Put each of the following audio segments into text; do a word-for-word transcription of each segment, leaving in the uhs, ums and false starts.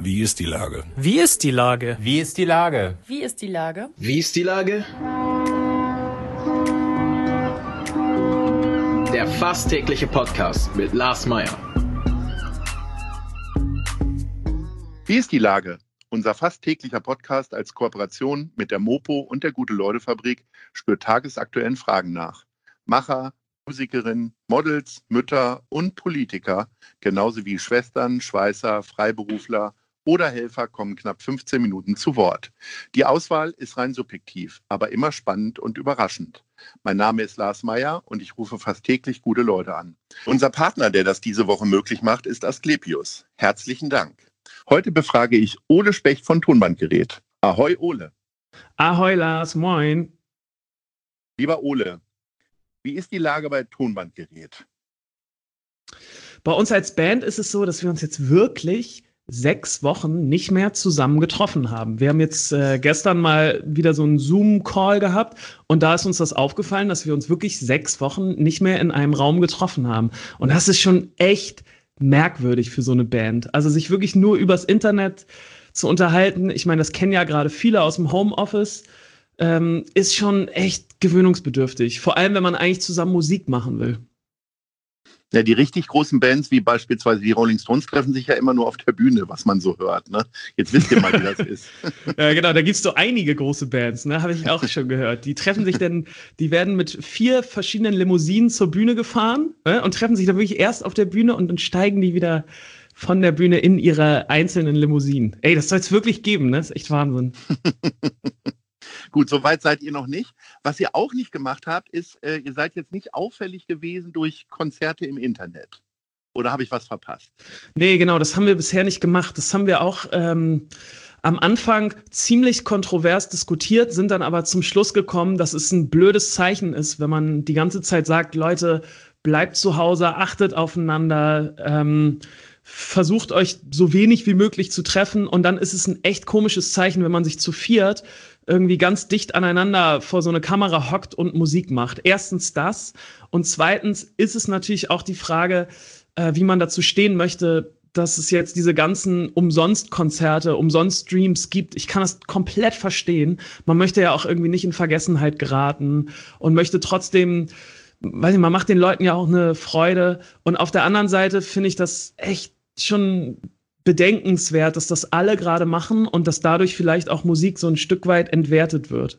Wie ist die Lage? Wie ist die Lage? Wie ist die Lage? Wie ist die Lage? Wie ist die Lage? Der fast tägliche Podcast mit Lars Meyer. Wie ist die Lage? Unser fast täglicher Podcast als Kooperation mit der Mopo und der Gute-Leute-Fabrik spürt tagesaktuellen Fragen nach. Macher, Musikerinnen, Models, Mütter und Politiker, genauso wie Schwestern, Schweißer, Freiberufler oder Helfer kommen knapp fünfzehn Minuten zu Wort. Die Auswahl ist rein subjektiv, aber immer spannend und überraschend. Mein Name ist Lars Meyer und ich rufe fast täglich gute Leute an. Unser Partner, der das diese Woche möglich macht, ist Asklepios. Herzlichen Dank. Heute befrage ich Ole Specht von Tonbandgerät. Ahoi, Ole. Ahoi, Lars, moin. Lieber Ole, wie ist die Lage bei Tonbandgerät? Bei uns als Band ist es so, dass wir uns jetzt wirklich sechs Wochen nicht mehr zusammen getroffen haben. Wir haben jetzt äh, gestern mal wieder so einen Zoom-Call gehabt und da ist uns das aufgefallen, dass wir uns wirklich sechs Wochen nicht mehr in einem Raum getroffen haben. Und das ist schon echt merkwürdig für so eine Band. Also sich wirklich nur übers Internet zu unterhalten, ich meine, das kennen ja gerade viele aus dem Homeoffice, ähm, ist schon echt gewöhnungsbedürftig. Vor allem, wenn man eigentlich zusammen Musik machen will. Ja, die richtig großen Bands, wie beispielsweise die Rolling Stones, treffen sich ja immer nur auf der Bühne, was man so hört. Ne? Jetzt wisst ihr mal, wie das ist. Ja, genau, da gibt es so einige große Bands, ne? Habe ich auch schon gehört. Die treffen sich dann, die werden mit vier verschiedenen Limousinen zur Bühne gefahren, ne? Und treffen sich dann wirklich erst auf der Bühne und dann steigen die wieder von der Bühne in ihre einzelnen Limousinen. Ey, das soll es wirklich geben, ne? Das ist echt Wahnsinn. Gut, soweit seid ihr noch nicht. Was ihr auch nicht gemacht habt, ist, äh, ihr seid jetzt nicht auffällig gewesen durch Konzerte im Internet. Oder habe ich was verpasst? Nee, genau, das haben wir bisher nicht gemacht. Das haben wir auch ähm, am Anfang ziemlich kontrovers diskutiert, sind dann aber zum Schluss gekommen, dass es ein blödes Zeichen ist, wenn man die ganze Zeit sagt, Leute, bleibt zu Hause, achtet aufeinander, ähm, versucht euch so wenig wie möglich zu treffen und dann ist es ein echt komisches Zeichen, wenn man sich zu viert irgendwie ganz dicht aneinander vor so eine Kamera hockt und Musik macht. Erstens das und zweitens ist es natürlich auch die Frage, äh, wie man dazu stehen möchte, dass es jetzt diese ganzen Umsonst-Konzerte, Umsonst-Streams gibt. Ich kann das komplett verstehen. Man möchte ja auch irgendwie nicht in Vergessenheit geraten und möchte trotzdem, weiß ich, man macht den Leuten ja auch eine Freude. Und auf der anderen Seite finde ich das echt schon bedenkenswert, dass das alle gerade machen und dass dadurch vielleicht auch Musik so ein Stück weit entwertet wird.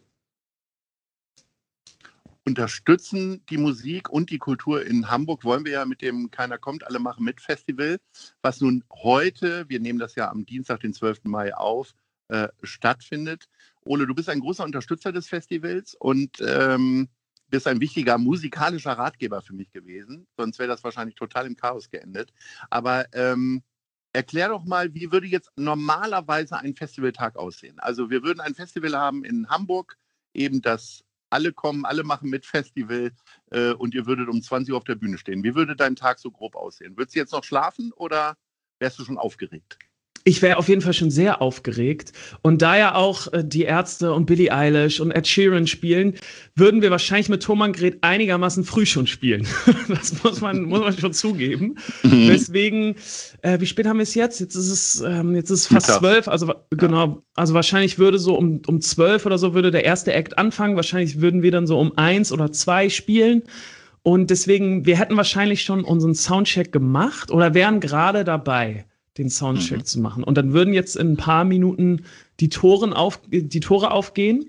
Unterstützen die Musik und die Kultur in Hamburg wollen wir ja mit dem Keiner kommt, alle machen mit Festival, was nun heute, wir nehmen das ja am Dienstag, den zwölften Mai auf, äh, stattfindet. Ole, du bist ein großer Unterstützer des Festivals und ähm, bist ein wichtiger musikalischer Ratgeber für mich gewesen, sonst wäre das wahrscheinlich total im Chaos geendet. Aber ähm, erklär doch mal, wie würde jetzt normalerweise ein Festivaltag aussehen? Also wir würden ein Festival haben in Hamburg, eben das alle kommen, alle machen mit Festival äh, und ihr würdet um zwanzig Uhr auf der Bühne stehen. Wie würde dein Tag so grob aussehen? Würdest du jetzt noch schlafen oder wärst du schon aufgeregt? Ich wäre auf jeden Fall schon sehr aufgeregt. Und da ja auch äh, die Ärzte und Billie Eilish und Ed Sheeran spielen, würden wir wahrscheinlich mit Tonbandgerät einigermaßen früh schon spielen. Das muss man, muss man schon zugeben. Mhm. Deswegen, äh, wie spät haben wir es jetzt? Jetzt ist es, ähm, jetzt ist es fast zwölf. Also genau, also wahrscheinlich würde so um, um zwölf oder so würde der erste Act anfangen. Wahrscheinlich würden wir dann so um eins oder zwei spielen. Und deswegen, wir hätten wahrscheinlich schon unseren Soundcheck gemacht oder wären gerade dabei, den Soundcheck mhm. zu machen. Und dann würden jetzt in ein paar Minuten die Toren auf, die Tore aufgehen.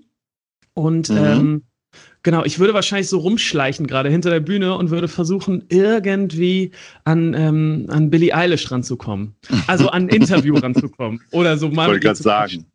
Und mhm. ähm, genau, ich würde wahrscheinlich so rumschleichen, gerade hinter der Bühne, und würde versuchen, irgendwie an, ähm, an Billie Eilish ranzukommen. Also an ein Interview ranzukommen. Oder so mal. Ich wollte gerade sagen.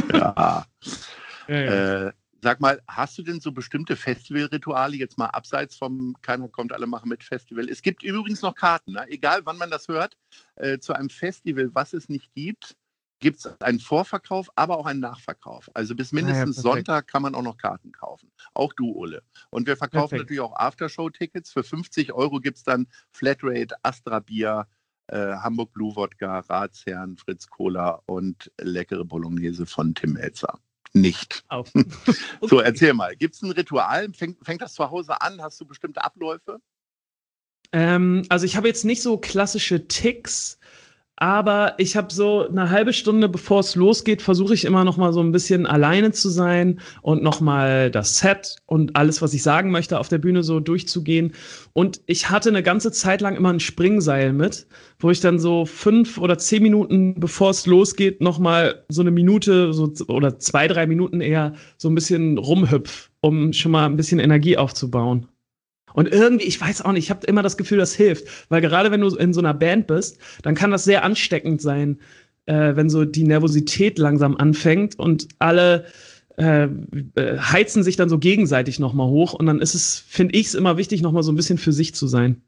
Ja. ja, ja. Äh, sag mal, hast du denn so bestimmte Festivalrituale, jetzt mal abseits vom Keiner kommt, alle machen mit Festival? Es gibt übrigens noch Karten, ne? Egal wann man das hört, äh, zu einem Festival, was es nicht gibt, gibt es einen Vorverkauf, aber auch einen Nachverkauf. Also bis mindestens ah ja, Sonntag kann man auch noch Karten kaufen. Auch du, Ole. Und wir verkaufen perfekt. Natürlich auch Aftershow-Tickets. Für fünfzig Euro gibt es dann Flatrate, Astra Bier, äh, Hamburg Blue Wodka, Ratsherrn, Fritz Cola und leckere Bolognese von Tim Melzer. Nicht. Okay. So, erzähl mal. Gibt es ein Ritual? Fängt, fängt das zu Hause an? Hast du bestimmte Abläufe? Ähm, also ich habe jetzt nicht so klassische Ticks, Aber ich habe so eine halbe Stunde, bevor es losgeht, versuche ich immer noch mal so ein bisschen alleine zu sein und noch mal das Set und alles, was ich sagen möchte, auf der Bühne so durchzugehen. Und ich hatte eine ganze Zeit lang immer ein Springseil mit, wo ich dann so fünf oder zehn Minuten, bevor es losgeht, noch mal so eine Minute so, oder zwei, drei Minuten eher so ein bisschen rumhüpf, um schon mal ein bisschen Energie aufzubauen. Und irgendwie, ich weiß auch nicht, ich habe immer das Gefühl, das hilft. Weil gerade wenn du in so einer Band bist, dann kann das sehr ansteckend sein, äh, wenn so die Nervosität langsam anfängt und alle äh, heizen sich dann so gegenseitig nochmal hoch. Und dann ist es, finde ich es immer wichtig, nochmal so ein bisschen für sich zu sein.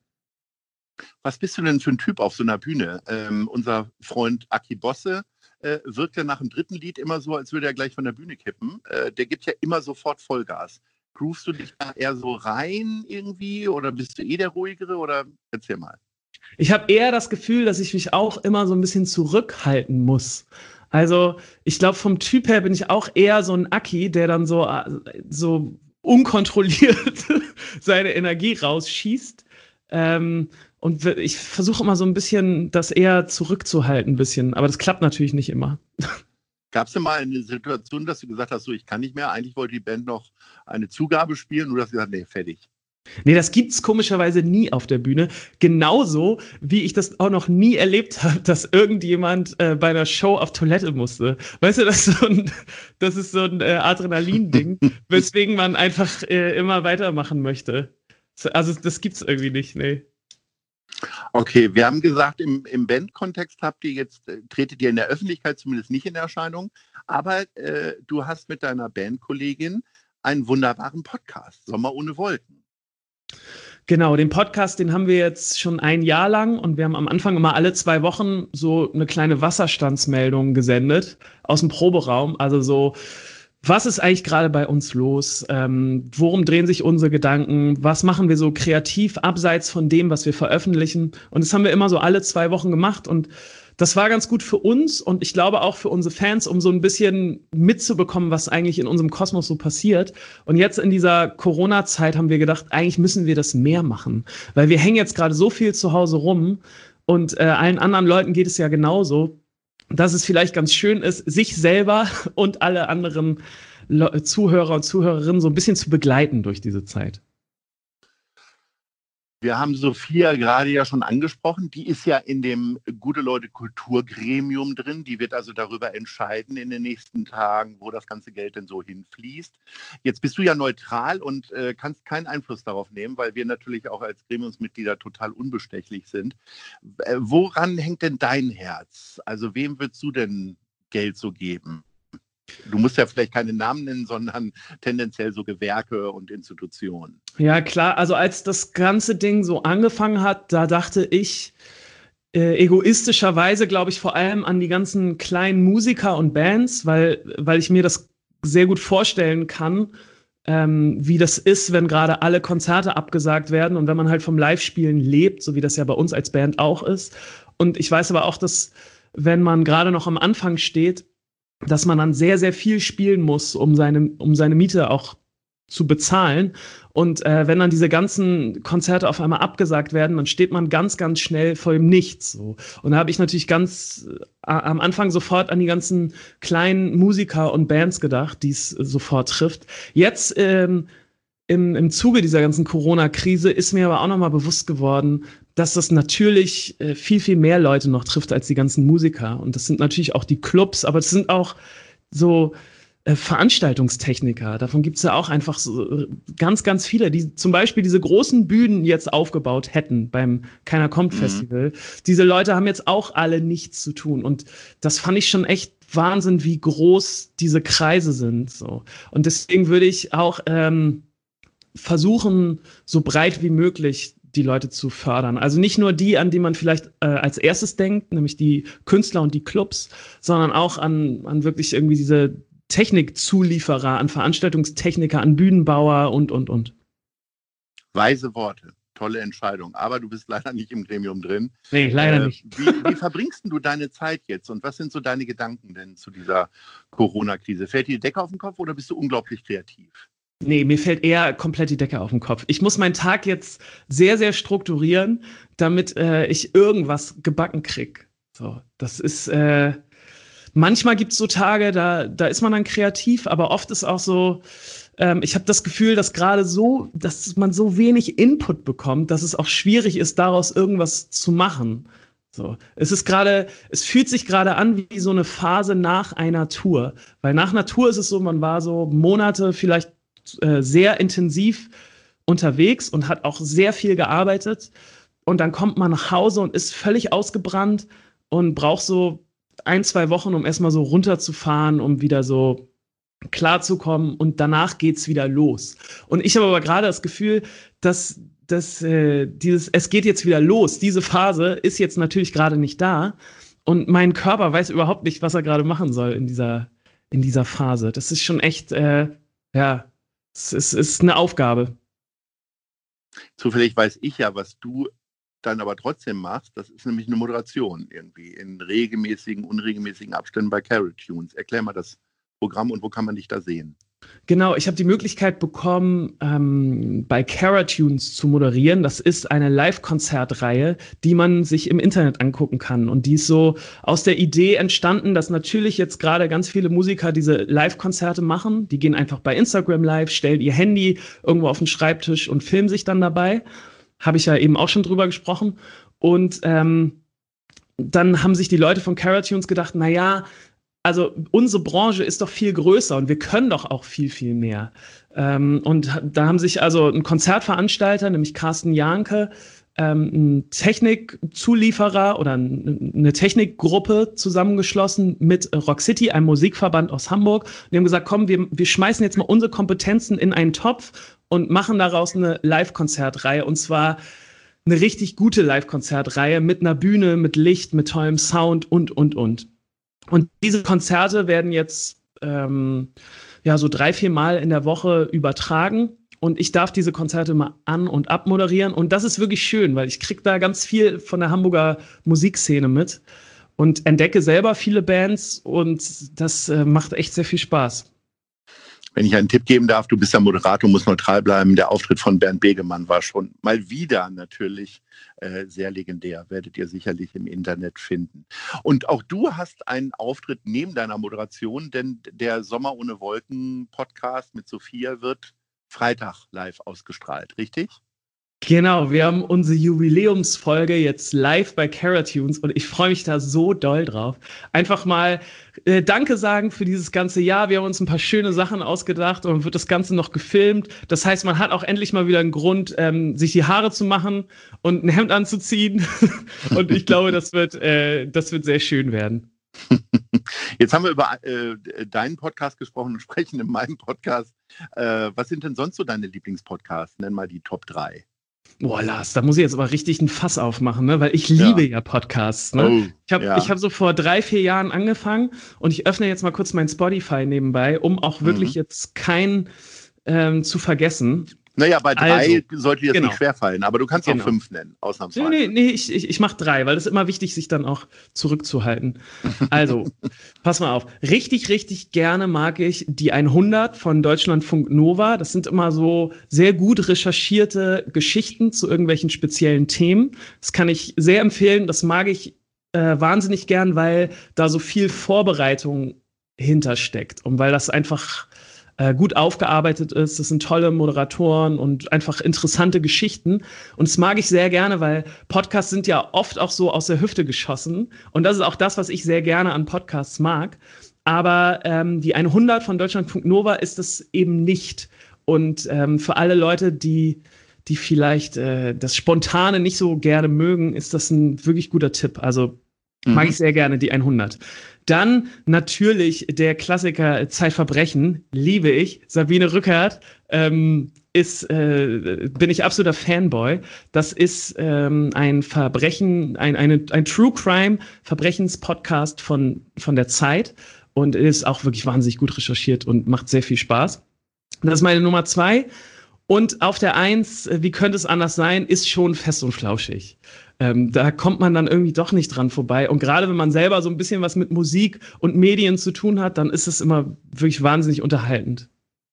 Was bist du denn für ein Typ auf so einer Bühne? Ähm, unser Freund Aki Bosse äh, wirkt ja nach dem dritten Lied immer so, als würde er gleich von der Bühne kippen. Äh, der gibt ja immer sofort Vollgas. Groovst du dich da eher so rein irgendwie oder bist du eh der Ruhigere oder erzähl mal. Ich habe eher das Gefühl, dass ich mich auch immer so ein bisschen zurückhalten muss. Also ich glaube, vom Typ her bin ich auch eher so ein Aki, der dann so, so unkontrolliert seine Energie rausschießt. Ähm, und ich versuche immer so ein bisschen, das eher zurückzuhalten ein bisschen. Aber das klappt natürlich nicht immer. Gab es denn mal eine Situation, dass du gesagt hast, so ich kann nicht mehr, eigentlich wollte die Band noch eine Zugabe spielen und du hast gesagt, nee, fertig. Nee, das gibt's komischerweise nie auf der Bühne. Genauso, wie ich das auch noch nie erlebt habe, dass irgendjemand äh, bei einer Show auf Toilette musste. Weißt du, das ist so ein, das ist so ein äh, Adrenalin-Ding, weswegen man einfach äh, immer weitermachen möchte. Also das gibt's irgendwie nicht, nee. Okay, wir haben gesagt, im, im Band-Kontext habt ihr jetzt, äh, tretet ihr in der Öffentlichkeit zumindest nicht in Erscheinung, aber äh, du hast mit deiner Bandkollegin einen wunderbaren Podcast, Sommer ohne Wolken. Genau, den Podcast, den haben wir jetzt schon ein Jahr lang und wir haben am Anfang immer alle zwei Wochen so eine kleine Wasserstandsmeldung gesendet aus dem Proberaum, also so, was ist eigentlich gerade bei uns los? Ähm, worum drehen sich unsere Gedanken? Was machen wir so kreativ abseits von dem, was wir veröffentlichen? Und das haben wir immer so alle zwei Wochen gemacht und das war ganz gut für uns und ich glaube auch für unsere Fans, um so ein bisschen mitzubekommen, was eigentlich in unserem Kosmos so passiert. Und jetzt in dieser Corona-Zeit haben wir gedacht, eigentlich müssen wir das mehr machen, weil wir hängen jetzt gerade so viel zu Hause rum und äh, allen anderen Leuten geht es ja genauso, dass es vielleicht ganz schön ist, sich selber und alle anderen Le- Zuhörer und Zuhörerinnen so ein bisschen zu begleiten durch diese Zeit. Wir haben Sophia gerade ja schon angesprochen, die ist ja in dem Gute-Leute-Kulturgremium drin, die wird also darüber entscheiden in den nächsten Tagen, wo das ganze Geld denn so hinfließt. Jetzt bist du ja neutral und äh, kannst keinen Einfluss darauf nehmen, weil wir natürlich auch als Gremiumsmitglieder total unbestechlich sind. Äh, woran hängt denn dein Herz? Also wem würdest du denn Geld so geben? Du musst ja vielleicht keine Namen nennen, sondern tendenziell so Gewerke und Institutionen. Ja, klar. Also als das ganze Ding so angefangen hat, da dachte ich äh, egoistischerweise, glaube ich, vor allem an die ganzen kleinen Musiker und Bands, weil, weil ich mir das sehr gut vorstellen kann, ähm, wie das ist, wenn gerade alle Konzerte abgesagt werden und wenn man halt vom Live-Spielen lebt, so wie das ja bei uns als Band auch ist. Und ich weiß aber auch, dass wenn man gerade noch am Anfang steht, dass man dann sehr, sehr viel spielen muss, um seine, um seine Miete auch zu bezahlen. Und äh, wenn dann diese ganzen Konzerte auf einmal abgesagt werden, dann steht man ganz, ganz schnell vor dem Nichts. So. Und da habe ich natürlich ganz äh, am Anfang sofort an die ganzen kleinen Musiker und Bands gedacht, die es äh, sofort trifft. Jetzt ähm, im, im Zuge dieser ganzen Corona-Krise ist mir aber auch nochmal bewusst geworden, dass das natürlich äh, viel, viel mehr Leute noch trifft als die ganzen Musiker. Und das sind natürlich auch die Clubs, aber es sind auch so äh, Veranstaltungstechniker. Davon gibt es ja auch einfach so ganz, ganz viele, die zum Beispiel diese großen Bühnen jetzt aufgebaut hätten beim Keiner kommt Festival. Mhm. Diese Leute haben jetzt auch alle nichts zu tun. Und das fand ich schon echt Wahnsinn, wie groß diese Kreise sind. So. Und deswegen würde ich auch ähm, versuchen, so breit wie möglich die Leute zu fördern. Also nicht nur die, an die man vielleicht äh, als erstes denkt, nämlich die Künstler und die Clubs, sondern auch an, an wirklich irgendwie diese Technikzulieferer, an Veranstaltungstechniker, an Bühnenbauer und, und, und. Weise Worte, tolle Entscheidung. Aber du bist leider nicht im Gremium drin. Nee, leider äh, nicht. Wie, wie verbringst du deine Zeit jetzt und was sind so deine Gedanken denn zu dieser Corona-Krise? Fällt dir die Decke auf den Kopf oder bist du unglaublich kreativ? Nee, mir fällt eher komplett die Decke auf den Kopf. Ich muss meinen Tag jetzt sehr, sehr strukturieren, damit äh, ich irgendwas gebacken krieg. So, das ist, äh, manchmal gibt es so Tage, da, da ist man dann kreativ, aber oft ist auch so, ähm, ich habe das Gefühl, dass gerade so, dass man so wenig Input bekommt, dass es auch schwierig ist, daraus irgendwas zu machen. So, es ist gerade, es fühlt sich gerade an wie so eine Phase nach einer Tour. Weil nach einer Tour ist es so, man war so Monate vielleicht äh, sehr intensiv unterwegs und hat auch sehr viel gearbeitet. Und dann kommt man nach Hause und ist völlig ausgebrannt und braucht so ein, zwei Wochen, um erstmal so runterzufahren, um wieder so klarzukommen. Und danach geht's wieder los. Und ich habe aber gerade das Gefühl, dass dass äh, dieses, es geht jetzt wieder los, diese Phase ist jetzt natürlich gerade nicht da und mein Körper weiß überhaupt nicht, was er gerade machen soll in dieser, in dieser Phase. Das ist schon echt, äh, ja, es ist, ist eine Aufgabe. Zufällig weiß ich ja, was du dann aber trotzdem machst, das ist nämlich eine Moderation irgendwie in regelmäßigen, unregelmäßigen Abständen bei Carol Tunes. Erklär mal das Programm und wo kann man dich da sehen? Genau, ich habe die Möglichkeit bekommen, ähm, bei Caratunes zu moderieren. Das ist eine Live-Konzertreihe, die man sich im Internet angucken kann. Und die ist so aus der Idee entstanden, dass natürlich jetzt gerade ganz viele Musiker diese Live-Konzerte machen. Die gehen einfach bei Instagram live, stellen ihr Handy irgendwo auf den Schreibtisch und filmen sich dann dabei. Habe ich ja eben auch schon drüber gesprochen. Und ähm, dann haben sich die Leute von Caratunes gedacht, na ja, also unsere Branche ist doch viel größer und wir können doch auch viel, viel mehr. Ähm, und da haben sich also ein Konzertveranstalter, nämlich Carsten Jahnke, ähm, ein Technikzulieferer oder eine Technikgruppe zusammengeschlossen mit Rock City, einem Musikverband aus Hamburg. Und die haben gesagt, komm, wir, wir schmeißen jetzt mal unsere Kompetenzen in einen Topf und machen daraus eine Live-Konzertreihe. Und zwar eine richtig gute Live-Konzertreihe mit einer Bühne, mit Licht, mit tollem Sound und, und, und. Und diese Konzerte werden jetzt ähm, ja so drei, vier Mal in der Woche übertragen. Und ich darf diese Konzerte mal an- und abmoderieren. Und das ist wirklich schön, weil ich kriege da ganz viel von der Hamburger Musikszene mit und entdecke selber viele Bands. Und das äh, macht echt sehr viel Spaß. Wenn ich einen Tipp geben darf, du bist ja Moderator, musst neutral bleiben. Der Auftritt von Bernd Begemann war schon mal wieder natürlich äh, sehr legendär. Werdet ihr sicherlich im Internet finden. Und auch du hast einen Auftritt neben deiner Moderation, denn der Sommer ohne Wolken Podcast mit Sophia wird Freitag live ausgestrahlt, richtig? Genau, wir haben unsere Jubiläumsfolge jetzt live bei Caratunes und ich freue mich da so doll drauf. Einfach mal äh, Danke sagen für dieses ganze Jahr. Wir haben uns ein paar schöne Sachen ausgedacht und wird das Ganze noch gefilmt. Das heißt, man hat auch endlich mal wieder einen Grund, ähm, sich die Haare zu machen und ein Hemd anzuziehen. Und ich glaube, das wird, äh, das wird sehr schön werden. Jetzt haben wir über äh, deinen Podcast gesprochen und sprechen in meinem Podcast. Äh, was sind denn sonst so deine Lieblingspodcasts? Nenn mal die Top drei. Boah, Lars, da muss ich jetzt aber richtig ein Fass aufmachen, ne? Weil ich liebe ja, ja Podcasts. Ne? Oh, ich habe ja. ich hab so vor drei, vier Jahren angefangen und ich öffne jetzt mal kurz mein Spotify nebenbei, um auch wirklich mhm. jetzt keinen ähm, zu vergessen. Naja, bei drei also, sollte dir das genau. nicht schwerfallen, aber du kannst genau. auch fünf nennen, ausnahmsweise. Nee, nee, nee ich, ich, ich mache drei, weil es ist immer wichtig, sich dann auch zurückzuhalten. Also, pass mal auf. Richtig, richtig gerne mag ich die hundert von Deutschlandfunk Nova. Das sind immer so sehr gut recherchierte Geschichten zu irgendwelchen speziellen Themen. Das kann ich sehr empfehlen. Das mag ich äh, wahnsinnig gern, weil da so viel Vorbereitung hintersteckt und weil das einfach gut aufgearbeitet ist. Das sind tolle Moderatoren und einfach interessante Geschichten. Und das mag ich sehr gerne, weil Podcasts sind ja oft auch so aus der Hüfte geschossen. Und das ist auch das, was ich sehr gerne an Podcasts mag. Aber ähm, die hundert von Deutschlandfunk Nova ist das eben nicht. Und ähm, für alle Leute, die, die vielleicht äh, das Spontane nicht so gerne mögen, ist das ein wirklich guter Tipp. Also mhm. mag ich sehr gerne die hundert. Dann natürlich der Klassiker Zeitverbrechen, liebe ich. Sabine Rückert ähm, ist, äh, bin ich absoluter Fanboy. Das ist ähm, ein Verbrechen, ein, eine, ein True Crime Verbrechenspodcast von, von der Zeit und ist auch wirklich wahnsinnig gut recherchiert und macht sehr viel Spaß. Das ist meine Nummer zwei. Und auf der Eins, wie könnte es anders sein, ist schon Fest und Flauschig. Ähm, da kommt man dann irgendwie doch nicht dran vorbei. Und gerade wenn man selber so ein bisschen was mit Musik und Medien zu tun hat, dann ist es immer wirklich wahnsinnig unterhaltend.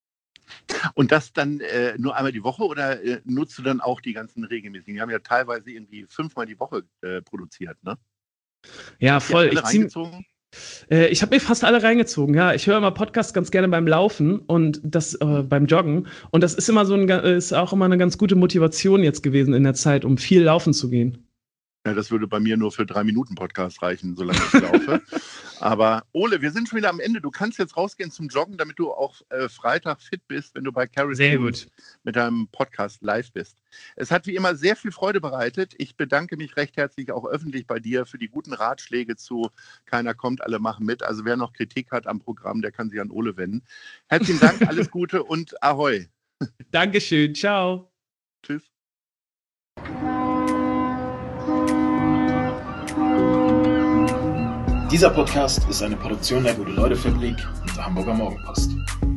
Und das dann äh, nur einmal die Woche oder äh, nutzt du dann auch die ganzen regelmäßigen? Die haben ja teilweise irgendwie fünfmal die Woche äh, produziert, ne? Ja, voll. Alle Ich, zieh, reingezogen? äh, ich habe mir fast alle reingezogen, ja. Ich höre immer Podcasts ganz gerne beim Laufen und das äh, beim Joggen. Und das ist immer so ein, ga- ist auch immer eine ganz gute Motivation jetzt gewesen in der Zeit, um viel laufen zu gehen. Ja, das würde bei mir nur für drei Minuten Podcast reichen, solange ich laufe. Aber Ole, wir sind schon wieder am Ende. Du kannst jetzt rausgehen zum Joggen, damit du auch äh, Freitag fit bist, wenn du bei Carrie Sehr Tunes gut. mit deinem Podcast live bist. Es hat wie immer sehr viel Freude bereitet. Ich bedanke mich recht herzlich auch öffentlich bei dir für die guten Ratschläge zu Keiner kommt, alle machen mit. Also wer noch Kritik hat am Programm, der kann sich an Ole wenden. Herzlichen Dank, alles Gute und Ahoi. Dankeschön. Ciao. Tschüss. Dieser Podcast ist eine Produktion der Gute-Leute-Fabrik und der Hamburger Morgenpost.